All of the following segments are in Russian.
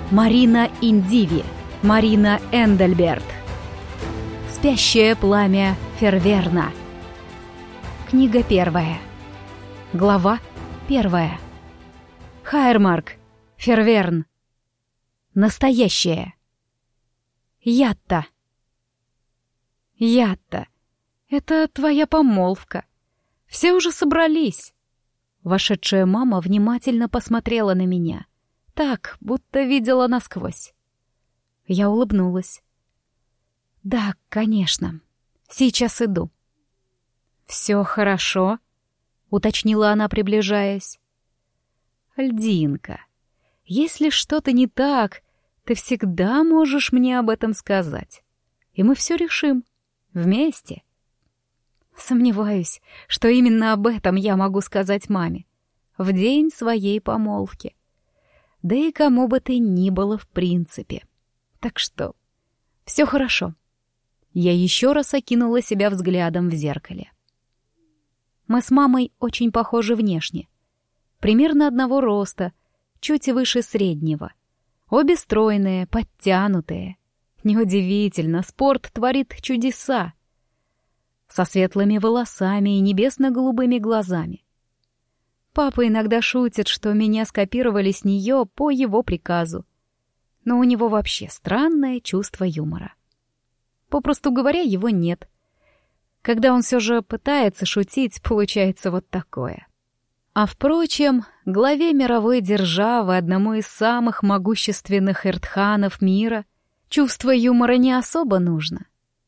Марина Индиви, Марина Эндельберт. Спящее пламя Ферверна. Книга 1. Глава 1. Хайрмарк. Ферверн. Настоящее. Ятта. Ятта, это твоя помолвка. Все уже собрались. Вошедшая мама внимательно посмотрела на меня. Так, будто видела насквозь. Я улыбнулась. «Да, конечно. Сейчас иду». «Все хорошо?» — уточнила она, приближаясь. «Льдинка, если что-то не так, ты всегда можешь мне об этом сказать, и мы все решим. Вместе». Сомневаюсь, что именно об этом я могу сказать маме в день своей помолвки. Да и кому бы ты ни было в принципе. Так что все хорошо. Я еще раз окинула себя взглядом в зеркале. Мы с мамой очень похожи внешне. Примерно одного роста, чуть выше среднего. Обе стройные, подтянутые. Неудивительно, спорт творит чудеса. Со светлыми волосами и небесно-голубыми глазами. Папа иногда шутит, что меня скопировали с нее по его приказу. Но у него вообще странное чувство юмора. Попросту говоря, его нет. Когда он все же пытается шутить, получается вот такое. А впрочем, главе мировой державы, одному из самых могущественных эртханов мира, чувство юмора не особо нужно.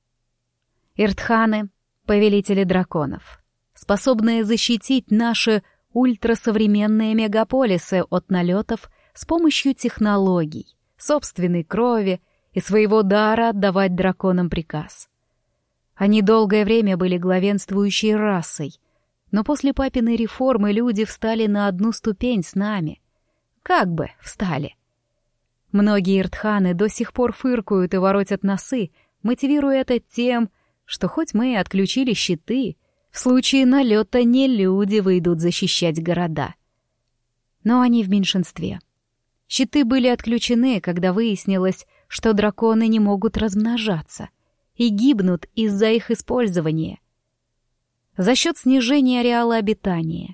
Эртханы — повелители драконов, способные защитить наши ультрасовременные мегаполисы от налетов с помощью технологий, собственной крови и своего дара отдавать драконам приказ. Они долгое время были главенствующей расой, но после папиной реформы люди встали на одну ступень с нами. Как бы встали. Многие эртханы до сих пор фыркают и воротят носы, мотивируя это тем, что хоть мы и отключили щиты, в случае налета не люди выйдут защищать города. Но они в меньшинстве. Щиты были отключены, когда выяснилось, что драконы не могут размножаться и гибнут из-за их использования. За счет снижения ареала обитания.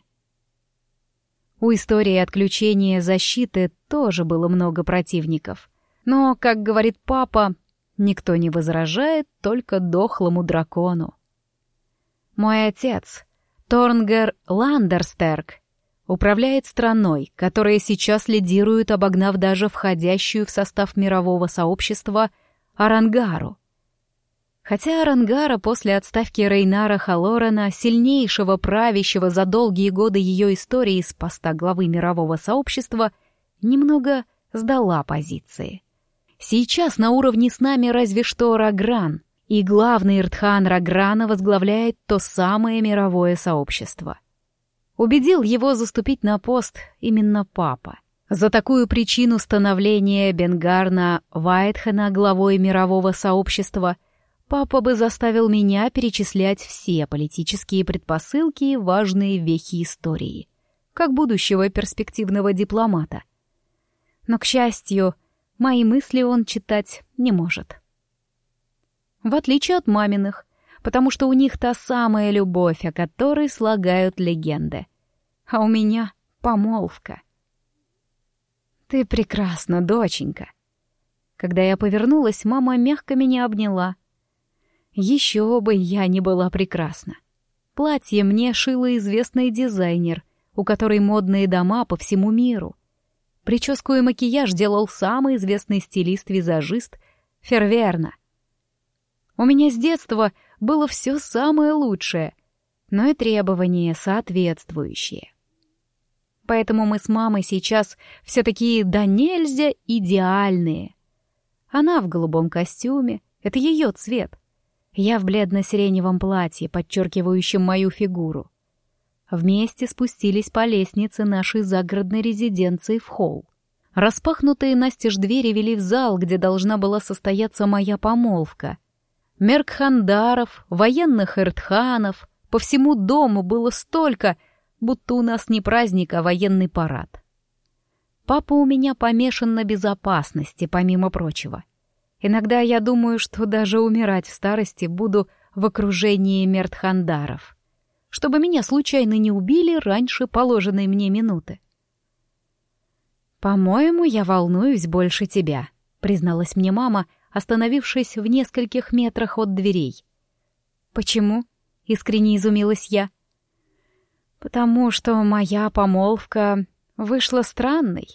У истории отключения защиты тоже было много противников. Но, как говорит папа, никто не возражает только дохлому дракону. Мой отец, Торнгер Ландерстерк, управляет страной, которая сейчас лидирует, обогнав даже входящую в состав мирового сообщества Арангару. Хотя Арангара после отставки Рейнара Халорена, сильнейшего правящего за долгие годы ее истории с поста главы мирового сообщества, немного сдала позиции. Сейчас на уровне с нами разве что Рагран, и главный эртхан Раграна возглавляет то самое мировое сообщество. Убедил его заступить на пост именно папа. За такую причину становления Бенгарна Вайтхена главой мирового сообщества папа бы заставил меня перечислять все политические предпосылки и важные вехи истории, как будущего перспективного дипломата. Но, к счастью, мои мысли он читать не может. В отличие от маминых, потому что у них та самая любовь, о которой слагают легенды. А у меня помолвка. «Ты прекрасна, доченька». Когда я повернулась, мама мягко меня обняла. Еще бы я не была прекрасна. Платье мне шила известный дизайнер, у которой модные дома по всему миру. Прическу и макияж делал самый известный стилист-визажист Ферверна. У меня с детства было все самое лучшее, но и требования соответствующие. Поэтому мы с мамой сейчас все такие да нельзя идеальные. Она в голубом костюме, это ее цвет. Я в бледно-сиреневом платье, подчеркивающем мою фигуру. Вместе спустились по лестнице нашей загородной резиденции в холл. Распахнутые настежь двери вели в зал, где должна была состояться моя помолвка. Меркхандаров, военных эртханов, по всему дому было столько, будто у нас не праздник, а военный парад. Папа у меня помешан на безопасности, помимо прочего. Иногда я думаю, что даже умирать в старости буду в окружении мертхандаров, чтобы меня случайно не убили раньше положенной мне минуты. «По-моему, я волнуюсь больше тебя», — призналась мне мама, остановившись в нескольких метрах от дверей. «Почему?» — искренне изумилась я. «Потому что моя помолвка вышла странной».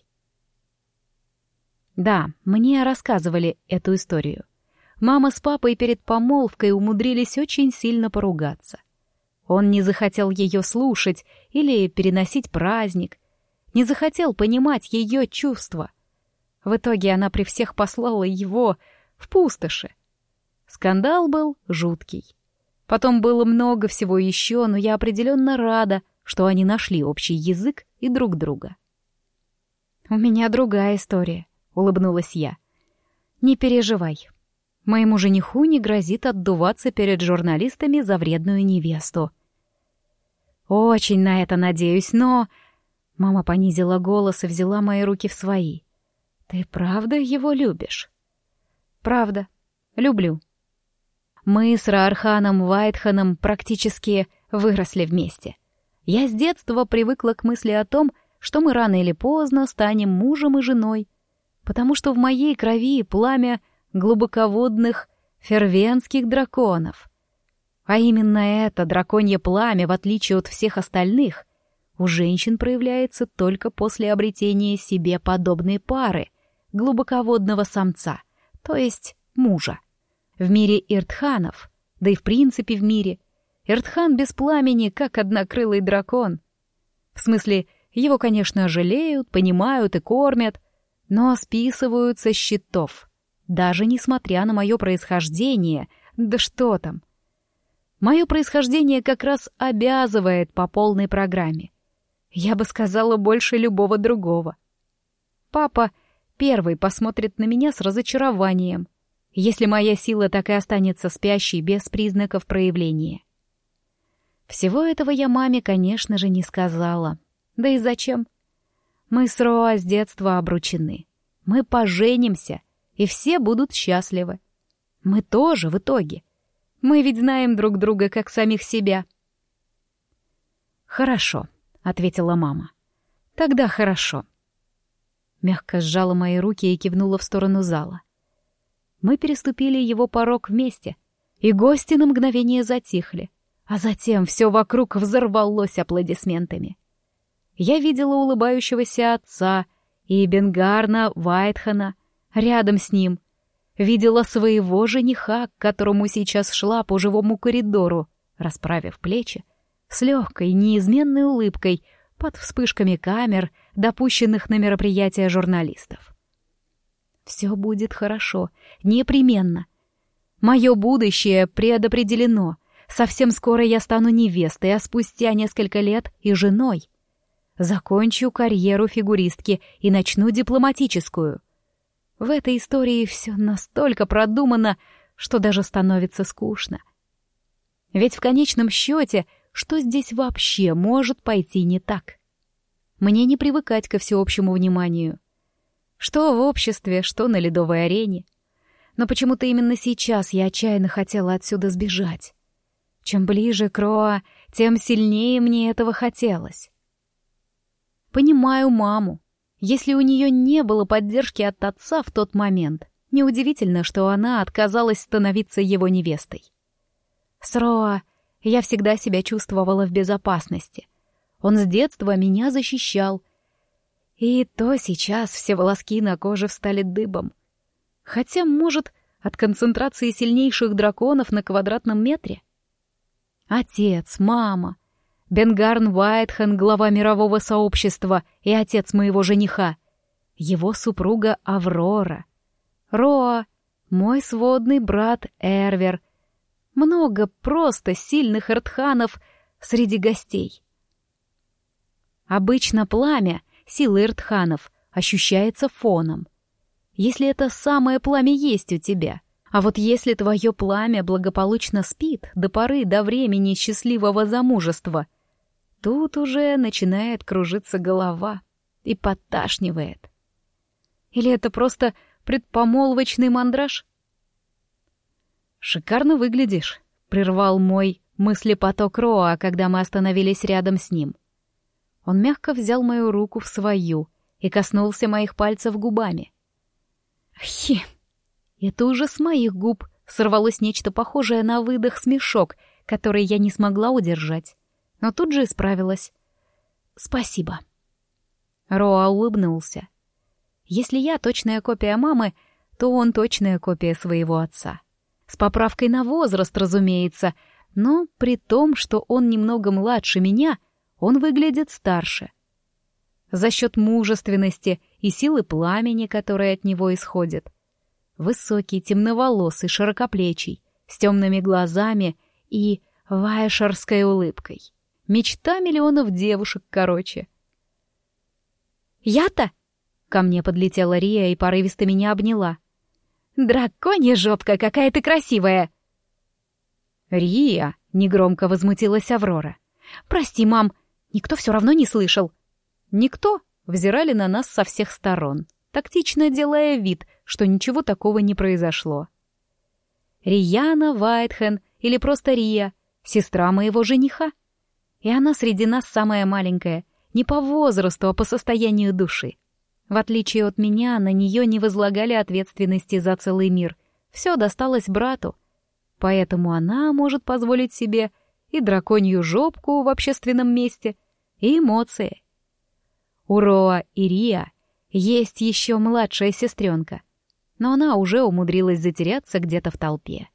Да, мне рассказывали эту историю. Мама с папой перед помолвкой умудрились очень сильно поругаться. Он не захотел ее слушать или переносить праздник, не захотел понимать ее чувства. В итоге она при всех послала его в пустоши. Скандал был жуткий. Потом было много всего еще, но я определенно рада, что они нашли общий язык и друг друга. «У меня другая история», — улыбнулась я. «Не переживай. Моему жениху не грозит отдуваться перед журналистами за вредную невесту». «Очень на это надеюсь, но...» Мама понизила голос и взяла мои руки в свои. «Ты правда его любишь?» «Правда. Люблю. Мы с Раарханом Вайтханом практически выросли вместе. Я с детства привыкла к мысли о том, что мы рано или поздно станем мужем и женой, потому что в моей крови пламя глубоководных фервенских драконов. А именно это драконье пламя, в отличие от всех остальных, у женщин проявляется только после обретения себе подобной пары, глубоководного самца, то есть мужа. В мире иртханов, да и в принципе в мире, иртхан без пламени, как однокрылый дракон. В смысле, его, конечно, жалеют, понимают и кормят, но списывают со счетов, даже несмотря на мое происхождение, да что там. Мое происхождение как раз обязывает по полной программе. Я бы сказала, больше любого другого. Папа первый посмотрит на меня с разочарованием, если моя сила так и останется спящей без признаков проявления. Всего этого я маме, конечно же, не сказала. Да и зачем? Мы с Роа с детства обручены. Мы поженимся, и все будут счастливы. Мы тоже в итоге. Мы ведь знаем друг друга как самих себя. «Хорошо», — ответила мама. «Тогда хорошо». Мягко сжала мои руки и кивнула в сторону зала. Мы переступили его порог вместе, и гости на мгновение затихли, а затем все вокруг взорвалось аплодисментами. Я видела улыбающегося отца и Бенгарна Вайтхана рядом с ним, видела своего жениха, к которому сейчас шла по живому коридору, расправив плечи, с легкой, неизменной улыбкой под вспышками камер, допущенных на мероприятия журналистов. Все будет хорошо, непременно. Мое будущее предопределено. Совсем скоро я стану невестой, а спустя несколько лет и женой. Закончу карьеру фигуристки и начну дипломатическую. В этой истории все настолько продумано, что даже становится скучно. Ведь в конечном счете, что здесь вообще может пойти не так? Мне не привыкать ко всеобщему вниманию. Что в обществе, что на ледовой арене. Но почему-то именно сейчас я отчаянно хотела отсюда сбежать. Чем ближе к Роа, тем сильнее мне этого хотелось. Понимаю маму. Если у нее не было поддержки от отца в тот момент, неудивительно, что она отказалась становиться его невестой. С Роа я всегда себя чувствовала в безопасности. Он с детства меня защищал. И то сейчас все волоски на коже встали дыбом. Хотя, может, от концентрации сильнейших драконов на квадратном метре? Отец, мама, Бенгарн Вайтхан, глава мирового сообщества и отец моего жениха, его супруга Аврора, Роа, мой сводный брат Эрвер. Много просто сильных иртханов среди гостей. Обычно пламя, силы иртханов, ощущается фоном. Если это самое пламя есть у тебя. А вот если твое пламя благополучно спит до поры до времени счастливого замужества, тут уже начинает кружиться голова, и подташнивает. Или это просто предпомолвочный мандраж? «Шикарно выглядишь», — прервал мой мыслепоток Роа, когда мы остановились рядом с ним. Он мягко взял мою руку в свою и коснулся моих пальцев губами. Хи! Это уже с моих губ сорвалось нечто похожее на выдох-смешок, который я не смогла удержать, но тут же исправилась. «Спасибо». Роа улыбнулся. Если я точная копия мамы, то он точная копия своего отца. С поправкой на возраст, разумеется, но при том, что он немного младше меня, он выглядит старше. За счет мужественности и силы пламени, которая от него исходит. Высокий, темноволосый, широкоплечий, с темными глазами и вайшерской улыбкой. Мечта миллионов девушек, короче. «Я-то?» — ко мне подлетела Рия и порывисто меня обняла. «Драконья жопка, какая ты красивая!» «Рия!» — негромко возмутилась Аврора. «Прости, мам, никто все равно не слышал». «Никто?» — взирали на нас со всех сторон, тактично делая вид, что ничего такого не произошло. Рияна Вайтхен или просто Рия, сестра моего жениха. И она среди нас самая маленькая, не по возрасту, а по состоянию души. В отличие от меня, на нее не возлагали ответственности за целый мир. Все досталось брату. Поэтому она может позволить себе и драконью жопку в общественном месте, и эмоции. У Роа и Рия есть еще младшая сестренка, но она уже умудрилась затеряться где-то в толпе.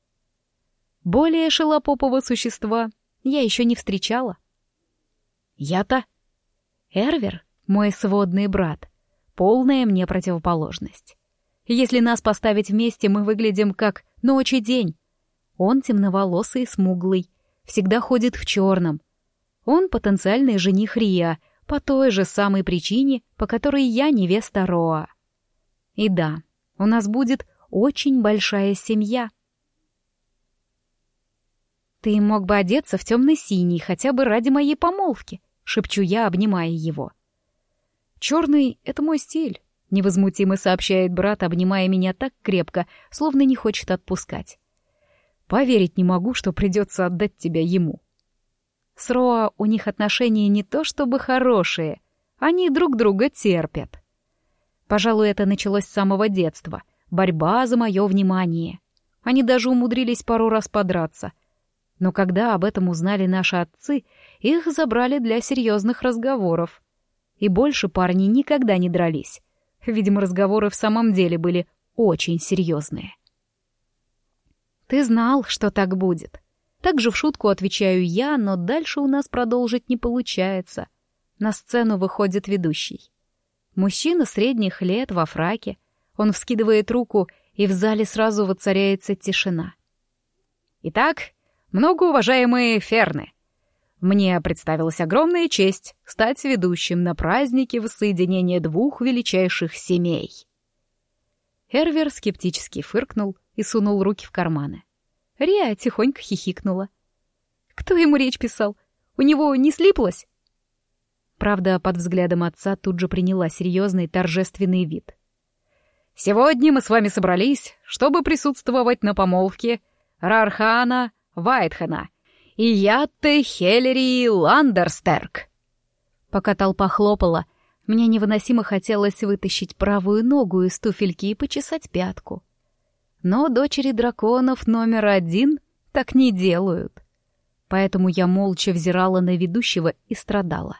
Более шелопопого существа я еще не встречала. Я-то... Эрвер, мой сводный брат, полная мне противоположность. Если нас поставить вместе, мы выглядим как ночь и день. Он темноволосый и смуглый, всегда ходит в черном. Он потенциальный жених Рия, по той же самой причине, по которой я невеста Роа. И да, у нас будет очень большая семья. «Ты мог бы одеться в темно-синий хотя бы ради моей помолвки», — шепчу я, обнимая его. «Черный — это мой стиль», — невозмутимо сообщает брат, обнимая меня так крепко, словно не хочет отпускать. «Поверить не могу, что придется отдать тебя ему». С Роа у них отношения не то чтобы хорошие, они друг друга терпят. Пожалуй, это началось с самого детства, борьба за мое внимание. Они даже умудрились пару раз подраться. Но когда об этом узнали наши отцы, их забрали для серьезных разговоров. И больше парни никогда не дрались. Видимо, разговоры в самом деле были очень серьезные. «Ты знал, что так будет». Также в шутку отвечаю я, но дальше у нас продолжить не получается. На сцену выходит ведущий. Мужчина средних лет во фраке. Он вскидывает руку, и в зале сразу воцаряется тишина. «Итак, многоуважаемые ферны, мне представилась огромная честь стать ведущим на празднике воссоединения двух величайших семей». Эрвер скептически фыркнул и сунул руки в карманы. Рия тихонько хихикнула. Кто ему речь писал? У него не слиплось? Правда, под взглядом отца тут же приняла серьезный торжественный вид. «Сегодня мы с вами собрались, чтобы присутствовать на помолвке Рархана Вайтхена и Ятты Хеллери Ландерстерк». Пока толпа хлопала, мне невыносимо хотелось вытащить правую ногу из туфельки и почесать пятку. Но дочери драконов номер 1 так не делают. Поэтому я молча взирала на ведущего и страдала.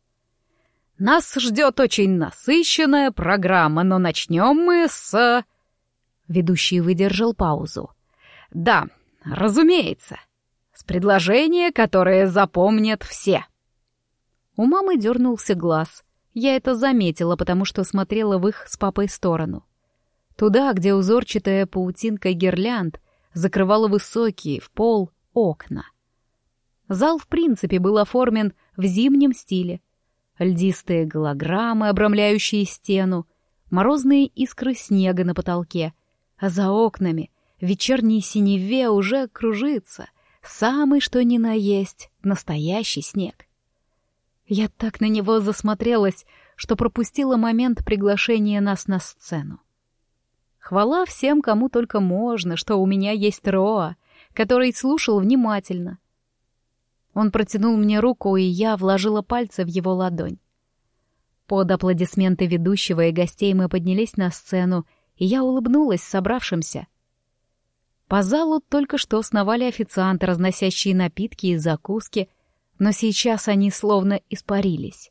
«Нас ждет очень насыщенная программа, но начнем мы с...» Ведущий выдержал паузу. «Да, разумеется, с предложения, которое запомнят все». У мамы дернулся глаз. Я это заметила, потому что смотрела в их с папой сторону. Туда, где узорчатая паутинка гирлянд закрывала высокие, в пол, окна. Зал, в принципе, был оформлен в зимнем стиле. Льдистые голограммы, обрамляющие стену, морозные искры снега на потолке, а за окнами в вечерней синеве уже кружится самый что ни на есть настоящий снег. Я так на него засмотрелась, что пропустила момент приглашения нас на сцену. Хвала всем, кому только можно, что у меня есть Роа, который слушал внимательно. Он протянул мне руку, и я вложила пальцы в его ладонь. Под аплодисменты ведущего и гостей мы поднялись на сцену, и я улыбнулась собравшимся. По залу только что сновали официанты, разносящие напитки и закуски, но сейчас они словно испарились.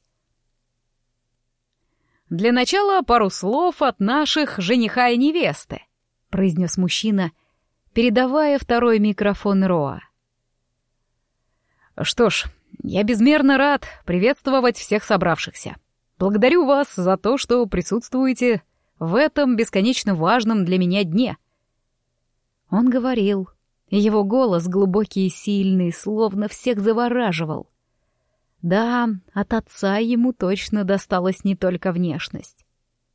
«Для начала пару слов от наших жениха и невесты», — произнес мужчина, передавая второй микрофон Роа. «Что ж, я безмерно рад приветствовать всех собравшихся. Благодарю вас за то, что присутствуете в этом бесконечно важном для меня дне». Он говорил, и его голос, глубокий и сильный, словно всех завораживал. Да, от отца ему точно досталась не только внешность.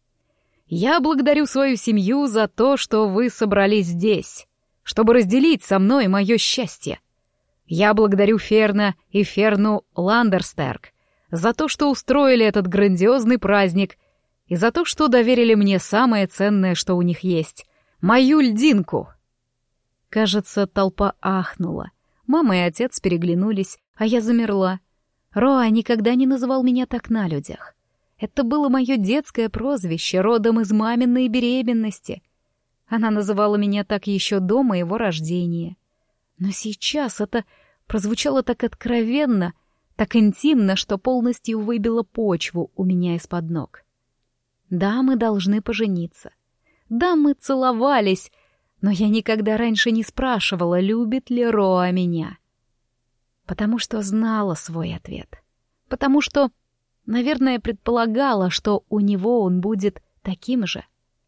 «Я благодарю свою семью за то, что вы собрались здесь, чтобы разделить со мной мое счастье. Я благодарю Ферна и Ферну Ландерстерк за то, что устроили этот грандиозный праздник, и за то, что доверили мне самое ценное, что у них есть — мою льдинку». Кажется, толпа ахнула. Мама и отец переглянулись, а я замерла. Роа никогда не называл меня так на людях. Это было мое детское прозвище, родом из маминой беременности. Она называла меня так еще до моего рождения. Но сейчас это прозвучало так откровенно, так интимно, что полностью выбило почву у меня из-под ног. Да, мы должны пожениться. Да, мы целовались, но я никогда раньше не спрашивала, любит ли Роа меня. Потому что знала свой ответ. Потому что, наверное, предполагала, что у него он будет таким же.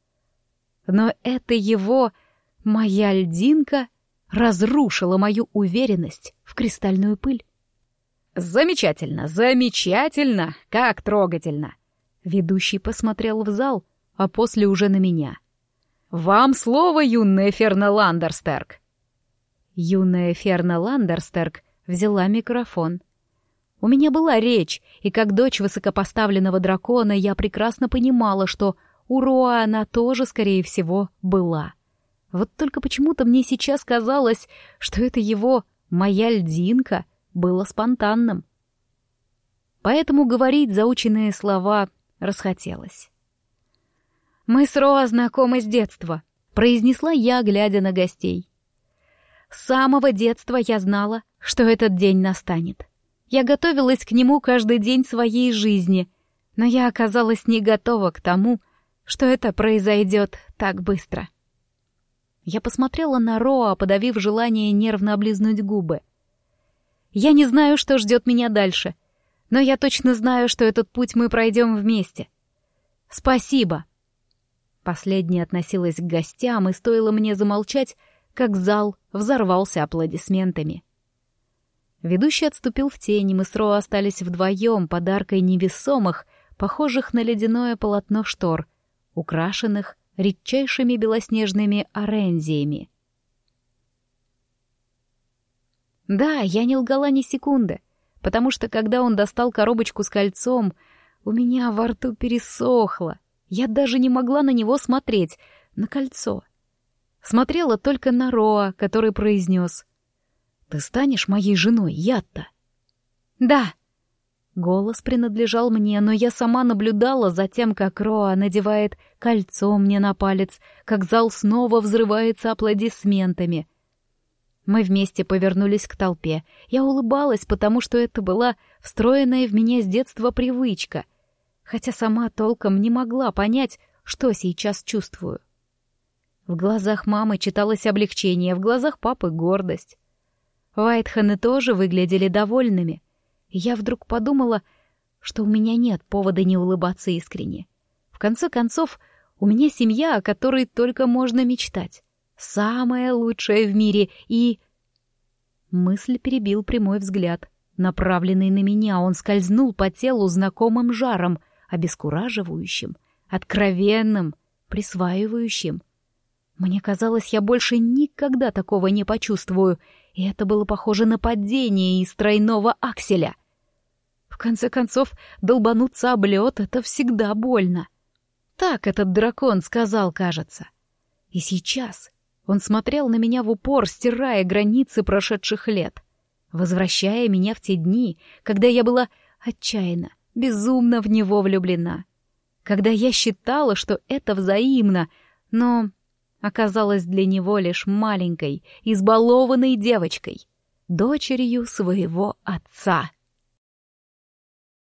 Но это его, моя льдинка, разрушила мою уверенность в кристальную пыль. «Замечательно, замечательно! Как трогательно!» Ведущий посмотрел в зал, а после уже на меня. «Вам слово, юная Ферна Ландерстерк!» Юная Ферна Ландерстерк взяла микрофон. У меня была речь, и как дочь высокопоставленного дракона я прекрасно понимала, что у Роа она тоже, скорее всего, была. Вот только почему-то мне сейчас казалось, что это его «моя льдинка» было спонтанным. Поэтому говорить заученные слова расхотелось. «Мы с Роа знакомы с детства», — произнесла я, глядя на гостей. «С самого детства я знала, что этот день настанет. Я готовилась к нему каждый день своей жизни, но я оказалась не готова к тому, что это произойдет так быстро». Я посмотрела на Роа, подавив желание нервно облизнуть губы. «Я не знаю, что ждет меня дальше, но я точно знаю, что этот путь мы пройдем вместе. Спасибо!» Последняя относилась к гостям, и стоило мне замолчать, как зал взорвался аплодисментами. Ведущий отступил в тень, и мы с Роа остались вдвоем под аркой невесомых, похожих на ледяное полотно штор, украшенных редчайшими белоснежными орензиями. Да, я не лгала ни секунды, потому что, когда он достал коробочку с кольцом, у меня во рту пересохло. Я даже не могла на него смотреть, на кольцо. Смотрела только на Роа, который произнес: «Ты станешь моей женой, Ятта?» «Да». Голос принадлежал мне, но я сама наблюдала за тем, как Роа надевает кольцо мне на палец, как зал снова взрывается аплодисментами. Мы вместе повернулись к толпе. Я улыбалась, потому что это была встроенная в меня с детства привычка, хотя сама толком не могла понять, что сейчас чувствую. В глазах мамы читалось облегчение, в глазах папы — гордость. Вайтханы тоже выглядели довольными. И я вдруг подумала, что у меня нет повода не улыбаться искренне. В конце концов, у меня семья, о которой только можно мечтать. Самая лучшая в мире, и... Мысль перебил прямой взгляд. Направленный на меня, он скользнул по телу знакомым жаром, обескураживающим, откровенным, присваивающим. Мне казалось, я больше никогда такого не почувствую, и это было похоже на падение из тройного акселя. В конце концов, долбануться об лед — это всегда больно. Так этот дракон сказал, кажется. И сейчас он смотрел на меня в упор, стирая границы прошедших лет, возвращая меня в те дни, когда я была отчаянно, безумно в него влюблена, когда я считала, что это взаимно, но оказалась для него лишь маленькой, избалованной девочкой, дочерью своего отца.